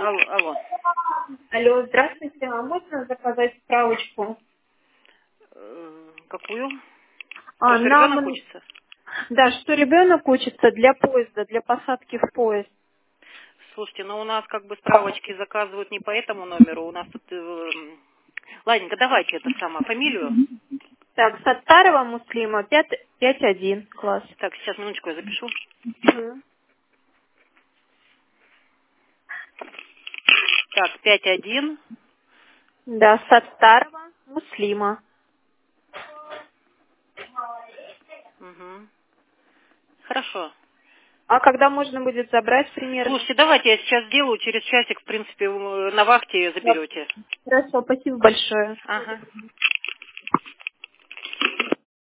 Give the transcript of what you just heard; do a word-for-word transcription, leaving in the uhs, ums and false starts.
Алло, алло. Алло, здравствуйте. А можно заказать справочку? Э, Какую? То, А, что ребенок нам... учится? Да, что ребенок учится для поезда, для посадки в поезд. Слушайте, ну у нас как бы справочки заказывают не по этому номеру. У нас тут... э, м, Ладненько, давайте это самое, фамилию. Так, Саттарова Муслима, пять один класс. Так, сейчас, минуточку, я запишу. Мгм. Так, пять один. Да, Саттарова Муслима. Угу. Хорошо. А когда можно будет забрать примерно? Слушайте, давайте я сейчас сделаю, через часик, в принципе, вы на вахте ее Да. заберете. Хорошо, спасибо большое. Ага.